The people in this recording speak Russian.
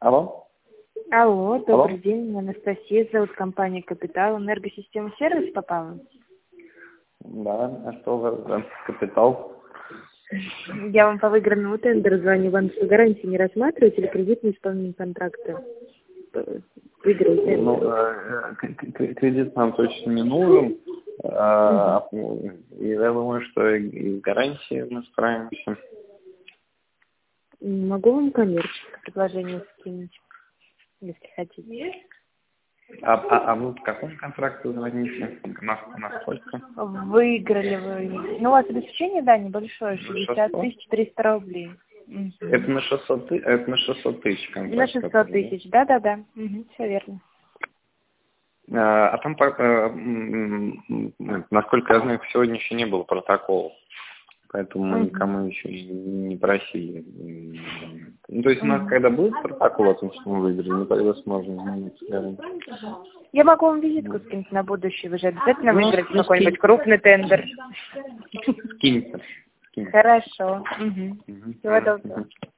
Алло? Алло, добрый Алло? день, Анастасия, зовут компания «Капитал». Энергосистема сервис попала? Да, а что у вас за капитал? Я вам по выигранному тендеру звоню. Вам что, гарантии не рассматриваете или кредитное исполнение контракта? Выиграли тендер. Кредит нам точно не нужен. И я думаю, что и с гарантией мы справимся. Могу вам коммерческое предложение скинуть, если хотите. А вы по какому контракту звоните? На сколько? Выиграли вы. Ну, у вас обеспечение, да, небольшое, 60 300 рублей. Это на 600 тысяч, это на 600 тысяч контракт. На 600 тысяч, да-да-да. Все верно. А там, насколько я знаю, сегодня еще не было протокола. Поэтому мы никому еще не просили. Ну, то есть у нас, когда будет протокол о том, что мы выиграли, мы тогда сможем изменить гарантию. Я могу вам визитку скинуть на будущее. Вы же обязательно выиграете какой-нибудь крупный тендер. Скиньте. Хорошо. Всего доброго.